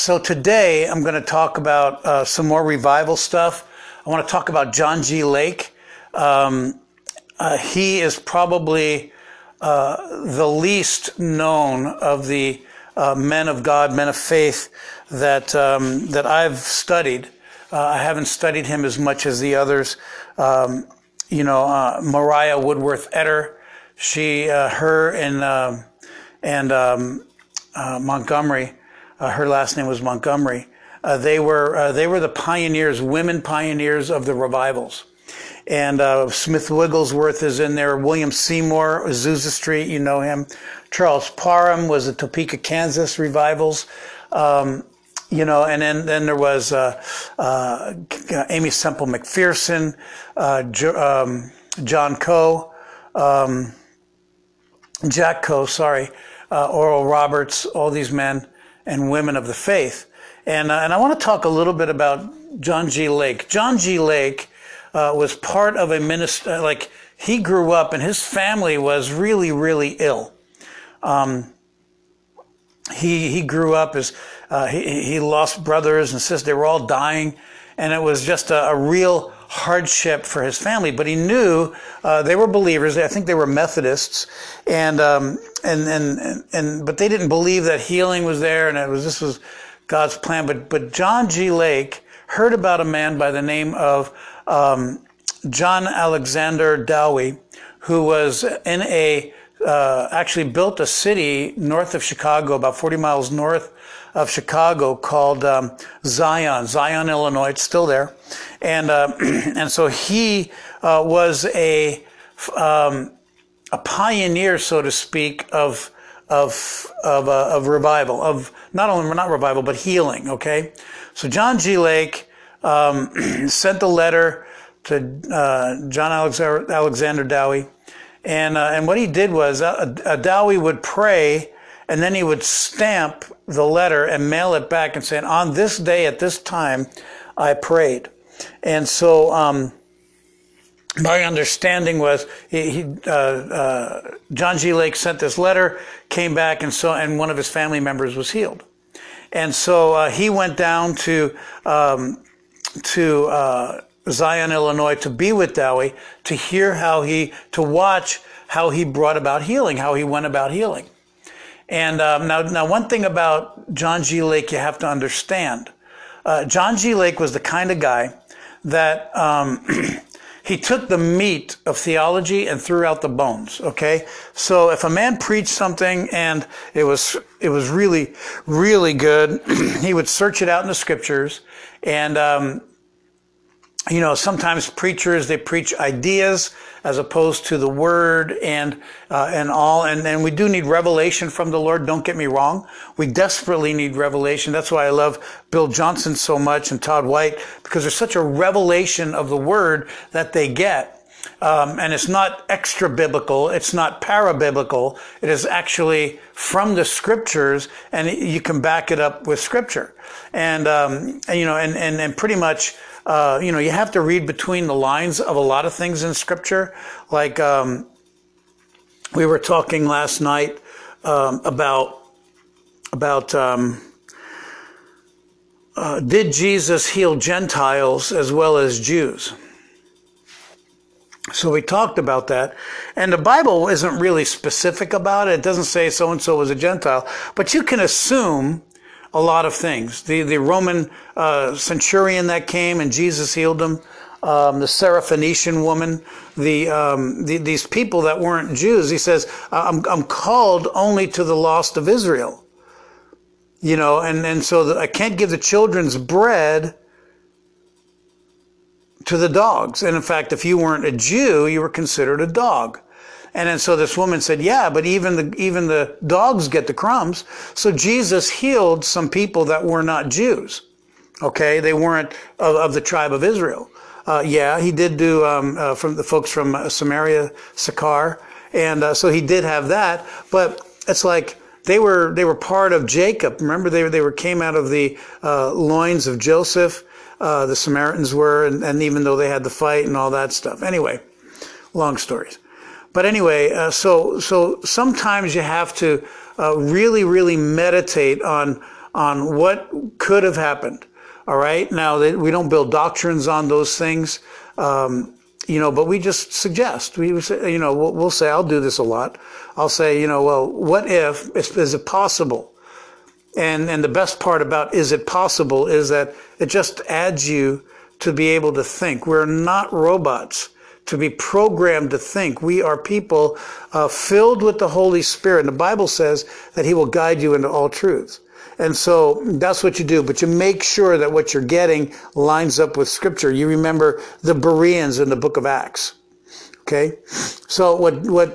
So today I'm going to talk about some more revival stuff. I want to talk about John G. Lake. He is probably the least known of the men of God, men of faith that I've studied. I haven't studied him as much as the others. Mariah Woodworth Etter, her and Montgomery. Her last name was Montgomery. They were the pioneers, women pioneers of the revivals. And Smith Wigglesworth is in there. William Seymour, Azusa Street, you know him. Charles Parham was the Topeka, Kansas revivals. And then there was Amy Semple McPherson, John Coe, Jack Coe, Oral Roberts, all these men and women of the faith. And I want to talk a little bit about John G. Lake. John G. Lake was part of a ministry, he grew up and his family was really, really ill. He grew up as, he lost brothers and sisters. They were all dying. And it was just a real hardship for his family. But he knew, they were believers. I think they were Methodists. But they didn't believe that healing was there. And this was God's plan. But John G. Lake heard about a man by the name of, John Alexander Dowie, who was in actually built a city north of Chicago, about 40 miles north of Chicago, called Zion, Illinois. It's still there, and so he was a pioneer, so to speak, of revival, of not revival, but healing. Okay, so John G. Lake sent a letter to John Alexander Dowie. And what he did was Dowie would pray, and then he would stamp the letter and mail it back and say, on this day at this time, I prayed. And so my understanding was John G. Lake sent this letter, came back, and one of his family members was healed. And so he went down to Zion, Illinois, to be with Dowie, to hear to watch how he brought about healing, how he went about healing. And now one thing about John G. Lake you have to understand. John G. Lake was the kind of guy that he took the meat of theology and threw out the bones, okay? So if a man preached something and it was really, really good, he would search it out in the scriptures. And sometimes preachers, they preach ideas as opposed to the word and we do need revelation from the Lord. Don't get me wrong. We desperately need revelation. That's why I love Bill Johnson so much and Todd White, because there's such a revelation of the word that they get. And it's not extra biblical. It's not para-biblical. It is actually from the scriptures, and you can back it up with scripture. And pretty much, you have to read between the lines of a lot of things in scripture. Like, we were talking last night, about did Jesus heal Gentiles as well as Jews? So we talked about that, and the Bible isn't really specific about it. It doesn't say so-and-so was a Gentile, but you can assume a lot of things. The Roman centurion that came and Jesus healed him, the Syrophoenician woman, these people that weren't Jews. He says, I'm called only to the lost of Israel. And so I can't give the children's bread to the dogs. And in fact, if you weren't a Jew, you were considered a dog. And then so this woman said, yeah, but even the dogs get the crumbs. So Jesus healed some people that were not Jews. Okay, they weren't of the tribe of Israel. He did do from the folks from Samaria, Sychar, and so he did have that. But it's like they were part of Jacob. Remember, they came out of the loins of Joseph. The Samaritans were, and even though they had the fight and all that stuff. Anyway, long stories. But anyway, so sometimes you have to really, really meditate on on what could have happened. All right. Now, we don't build doctrines on those things, but we just suggest. We say, we'll say, I'll do this a lot. I'll say, well, what if? Is it possible? And the best part about is it possible is that it just adds you to be able to think. We're not robots to be programmed to think. We are people filled with the Holy Spirit. And the Bible says that He will guide you into all truth. And so that's what you do. But you make sure that what you're getting lines up with Scripture. You remember the Bereans in the book of Acts. Okay? So what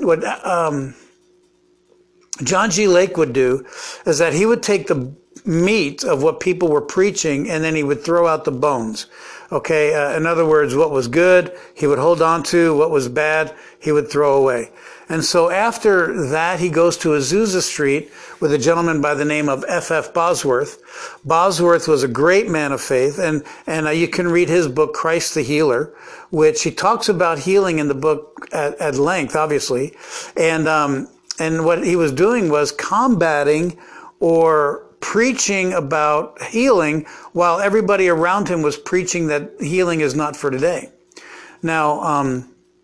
John G. Lake would do is that he would take the meat of what people were preaching and then he would throw out the bones. Okay, in other words, what was good, he would hold on to. What was bad, he would throw away. And so after that, he goes to Azusa Street with a gentleman by the name of F.F. Bosworth. Bosworth was a great man of faith, and you can read his book, Christ the Healer, which he talks about healing in the book at length, obviously. And what he was doing was combating or preaching about healing while everybody around him was preaching that healing is not for today. Now,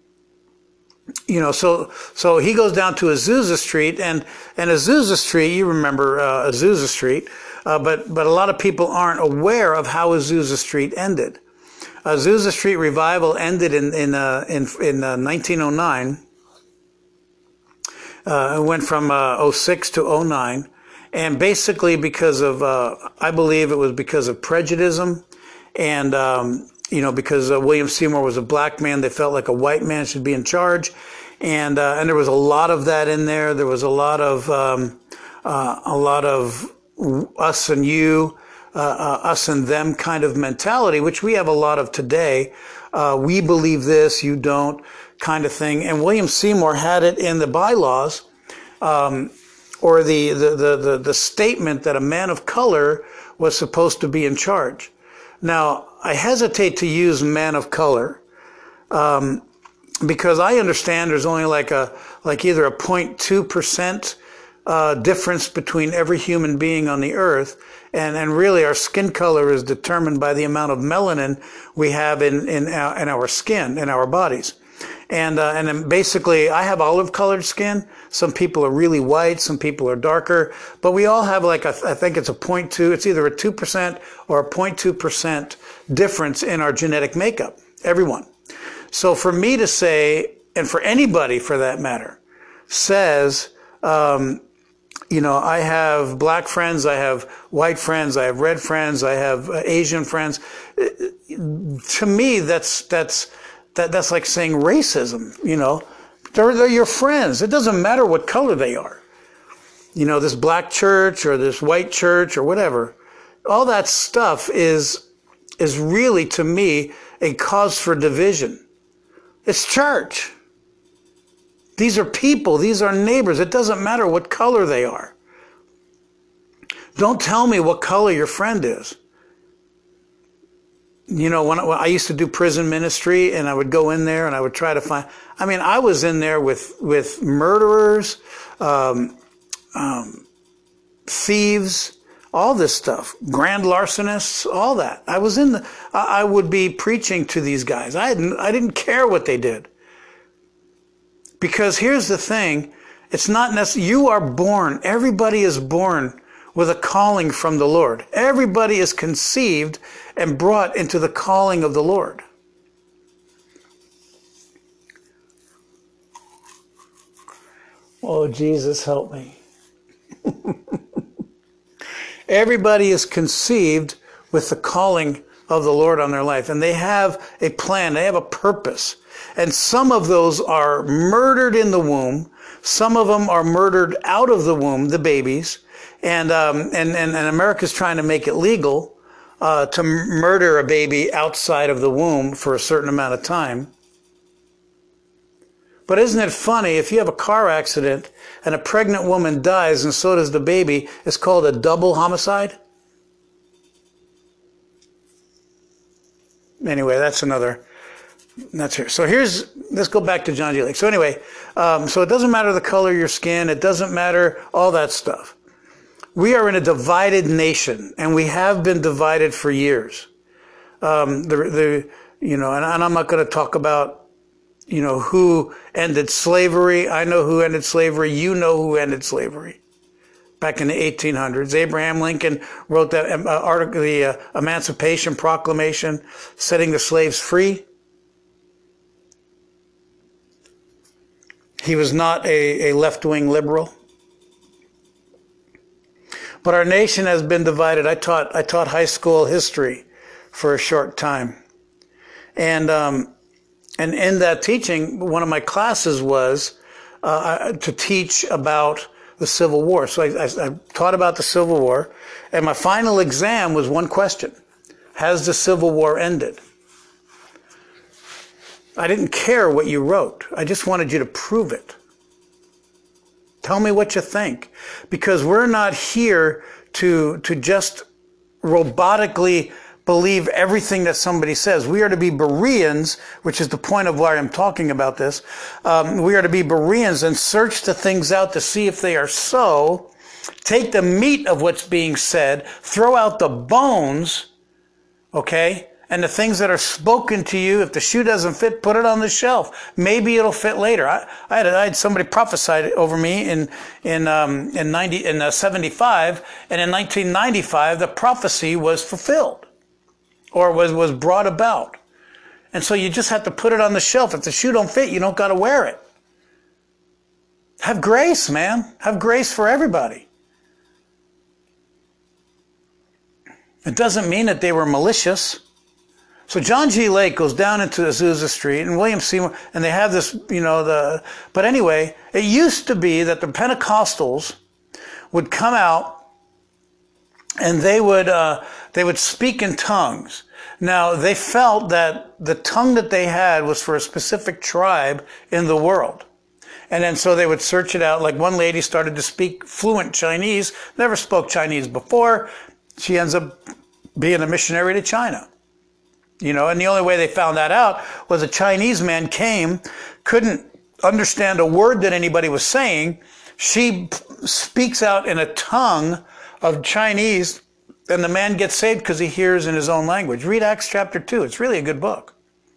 so he goes down to Azusa Street and Azusa Street, you remember Azusa Street, but a lot of people aren't aware of how Azusa Street ended. Azusa Street revival ended in 1909. It went from 06 to 09. And basically because of, I believe it was because of prejudice and, because William Seymour was a black man, they felt like a white man should be in charge. And there was a lot of that in there. There was a lot of us and you, us and them kind of mentality, which we have a lot of today. We believe this, you don't kind of thing. And William Seymour had it in the bylaws, or the statement that a man of color was supposed to be in charge. Now, I hesitate to use man of color, because I understand there's only like either a 0.2% difference between every human being on the earth, and really our skin color is determined by the amount of melanin we have in our skin, in our bodies. And then basically, I have olive-colored skin. Some people are really white. Some people are darker. But we all have I think it's a 0.2. It's either a 2% or a 0.2% difference in our genetic makeup. Everyone. So for me to say, and for anybody for that matter, says, I have black friends, I have white friends, I have red friends, I have Asian friends. To me, that's like saying racism, They're your friends. It doesn't matter what color they are. This black church or this white church or whatever. All that stuff is really, to me, a cause for division. It's church. These are people. These are neighbors. It doesn't matter what color they are. Don't tell me what color your friend is. When I used to do prison ministry and I would go in there and I would try to find, I was in there with murderers, thieves, all this stuff, grand larcenists, all that. I would be preaching to these guys. I didn't care what they did. Because here's the thing, it's not necessary. You are born, everybody is born with a calling from the Lord. Everybody is conceived and brought into the calling of the Lord. Oh, Jesus, help me. Everybody is conceived with the calling of the Lord on their life, and they have a plan, they have a purpose. And some of those are murdered in the womb. Some of them are murdered out of the womb, the babies. And America's trying to make it legal to murder a baby outside of the womb for a certain amount of time. But isn't it funny, if you have a car accident and a pregnant woman dies and so does the baby, it's called a double homicide? Anyway, that's here. So let's go back to John G. Lake. So anyway, so it doesn't matter the color of your skin. It doesn't matter all that stuff. we are in a divided nation, and we have been divided for years. And I'm not going to talk about, who ended slavery. I know who ended slavery. You know who ended slavery. Back in the 1800s, Abraham Lincoln wrote that article, the Emancipation Proclamation, setting the slaves free. He was not a left-wing liberal. But our nation has been divided. I taught high school history for a short time. And in that teaching, one of my classes was to teach about the Civil War. So I taught about the Civil War, and my final exam was one question: has the Civil War ended? I didn't care what you wrote. I just wanted you to prove it. Tell me what you think. Because we're not here to just robotically believe everything that somebody says. We are to be Bereans, which is the point of why I'm talking about this. We are to be Bereans and search the things out to see if they are so. Take the meat of what's being said, throw out the bones, okay? And the things that are spoken to you, if the shoe doesn't fit, put it on the shelf. Maybe it'll fit later. I had somebody prophesied over me in 75, and in 1995 the prophecy was fulfilled, or was brought about. And so you just have to put it on the shelf. If the shoe don't fit, you don't got to wear it. Have grace, man. Have grace for everybody. It doesn't mean that they were malicious. So John G. Lake goes down into Azusa Street, and William Seymour, and they have this, but anyway, it used to be that the Pentecostals would come out and they would speak in tongues. Now, they felt that the tongue that they had was for a specific tribe in the world. And then so they would search it out. Like one lady started to speak fluent Chinese, never spoke Chinese before. She ends up being a missionary to China. And the only way they found that out was a Chinese man came, couldn't understand a word that anybody was saying. She speaks out in a tongue of Chinese, and the man gets saved because he hears in his own language. Read Acts chapter 2. It's really a good book.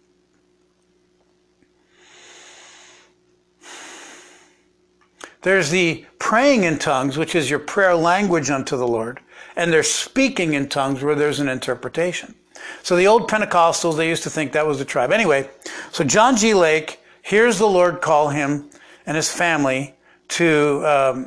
There's the praying in tongues, which is your prayer language unto the Lord. And there's speaking in tongues where there's an interpretation. So the old Pentecostals, they used to think that was the tribe. Anyway, so John G. Lake hears the Lord call him and his family to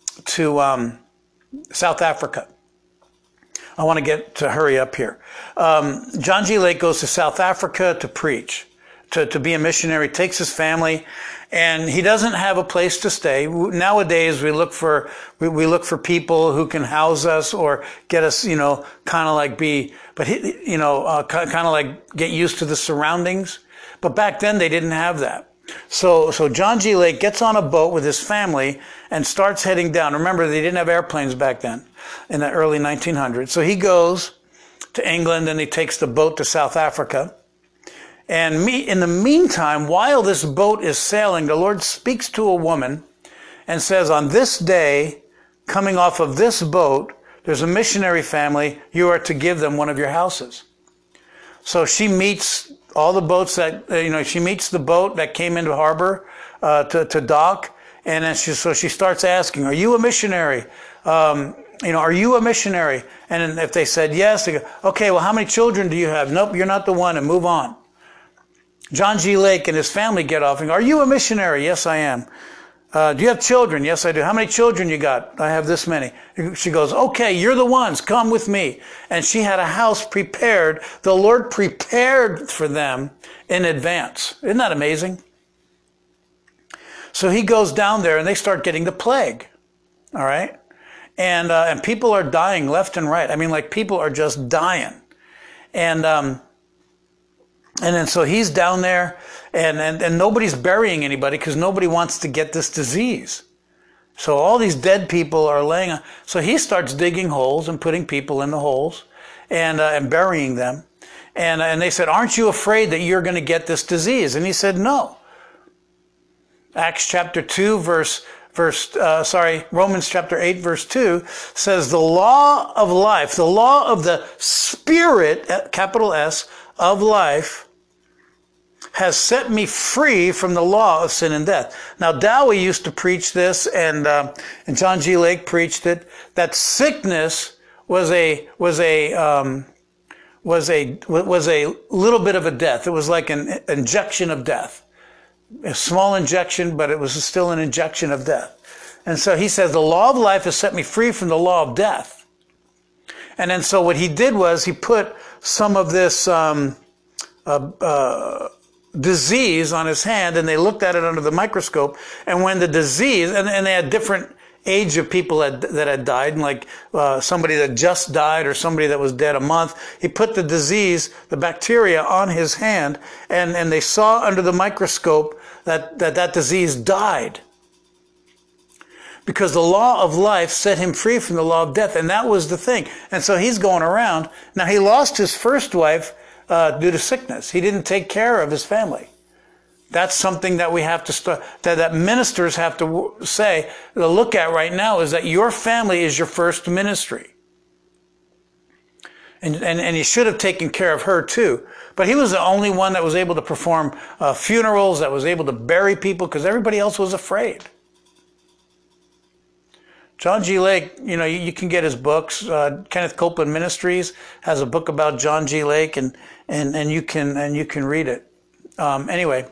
South Africa. I want to hurry up here. John G. Lake goes to South Africa to preach, to be a missionary, takes his family, and he doesn't have a place to stay. Nowadays, we look for people who can house us or get us, kind of like get used to the surroundings. But back then, they didn't have that. So John G. Lake gets on a boat with his family and starts heading down. Remember, they didn't have airplanes back then in the early 1900s. So he goes to England and he takes the boat to South Africa. And in the meantime, while this boat is sailing, the Lord speaks to a woman and says, on this day, coming off of this boat, there's a missionary family. You are to give them one of your houses. So she meets all the boats she meets the boat that came into harbor to dock. And then she starts asking, are you a missionary? Are you a missionary? And if they said yes, they go, okay, well, how many children do you have? Nope, you're not the one, and move on. John G. Lake and his family get off and go, are you a missionary? Yes, I am. Do you have children? Yes, I do. How many children you got? I have this many. She goes, okay, you're the ones. Come with me. And she had a house prepared. The Lord prepared for them in advance. Isn't that amazing? So he goes down there and they start getting the plague. All right. And people are dying left and right. I mean, like people are just dying. And then so he's down there and nobody's burying anybody because nobody wants to get this disease. So all these dead people are laying on. So he starts digging holes and putting people in the holes and burying them. And they said, aren't you afraid that you're going to get this disease? And he said, no. Acts chapter 2, verse Romans chapter 8, verse 2 says, the law of life, the law of the Spirit, capital S, of life, has set me free from the law of sin and death. Now, Dowie used to preach this, and John G. Lake preached it, that sickness was a little bit of a death. It was like an injection of death. A small injection, but it was still an injection of death. And so he says, the law of life has set me free from the law of death. And then so what he did was he put some of this disease on his hand, and they looked at it under the microscope. And when the disease, and they had different age of people that had died, and like somebody that just died or somebody that was dead a month, he put the disease, the bacteria, on his hand, and they saw under the microscope that disease died. Because the law of life set him free from the law of death, and that was the thing. And so he's going around. Now, he lost his first wife due to sickness. He didn't take care of his family. That's something that we have to start, that ministers have to say, to look at right now, is that your family is your first ministry. And he should have taken care of her too. But he was the only one that was able to perform funerals, that was able to bury people, because everybody else was afraid. John G. Lake, you can get his books. Kenneth Copeland Ministries has a book about John G. Lake, and you can read it. Anyway,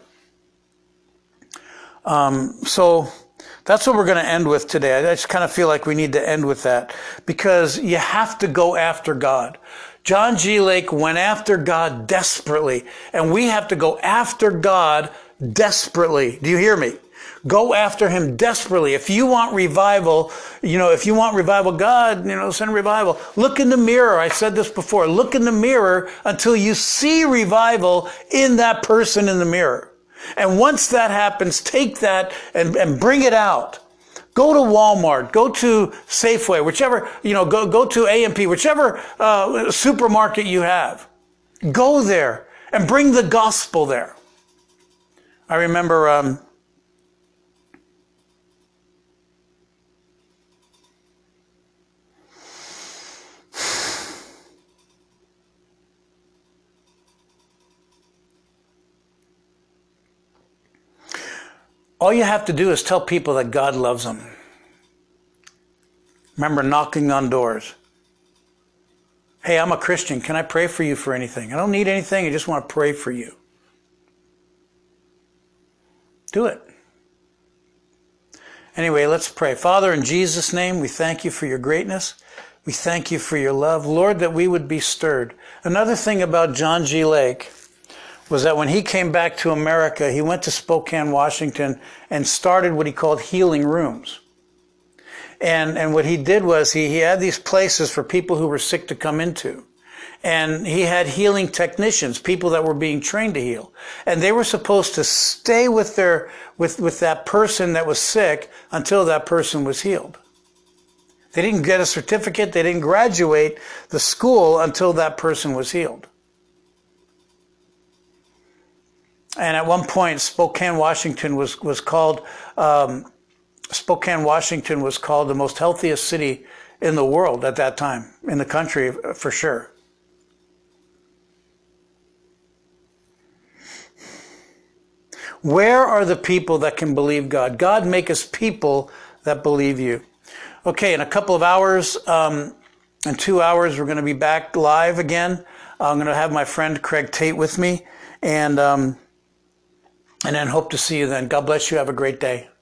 so that's what we're going to end with today. I just kind of feel like we need to end with that, because you have to go after God. John G. Lake went after God desperately, and we have to go after God desperately. Do you hear me? Go after him desperately. If you want revival, God, send revival. Look in the mirror. I said this before. Look in the mirror until you see revival in that person in the mirror. And once that happens, take that and bring it out. Go to Walmart, go to Safeway, whichever, go to A&P, whichever supermarket you have. Go there and bring the gospel there. I remember all you have to do is tell people that God loves them. Remember knocking on doors. Hey, I'm a Christian. Can I pray for you for anything? I don't need anything. I just want to pray for you. Do it. Anyway, let's pray. Father, in Jesus' name, we thank you for your greatness. We thank you for your love. Lord, that we would be stirred. Another thing about John G. Lake was that when he came back to America, he went to Spokane, Washington, and started what he called healing rooms. And what he did was he had these places for people who were sick to come into. And he had healing technicians, people that were being trained to heal. And they were supposed to stay with that person that was sick until that person was healed. They didn't get a certificate. They didn't graduate the school until that person was healed. And at one point, Spokane, Washington was called the most healthiest city in the world at that time, in the country for sure. Where are the people that can believe God? God, make us people that believe you. Okay, in a couple of hours, in 2 hours, we're going to be back live again. I'm going to have my friend Craig Tate with me, and then hope to see you then. God bless you. Have a great day.